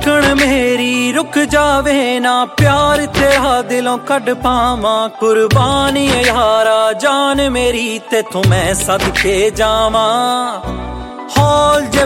तकण मेरी रुक जावे ना, प्यार तेरा दिलों कढ पावां। कुर्बानी यारा जान मेरी तेथों मैं सदके जावां। हौल जे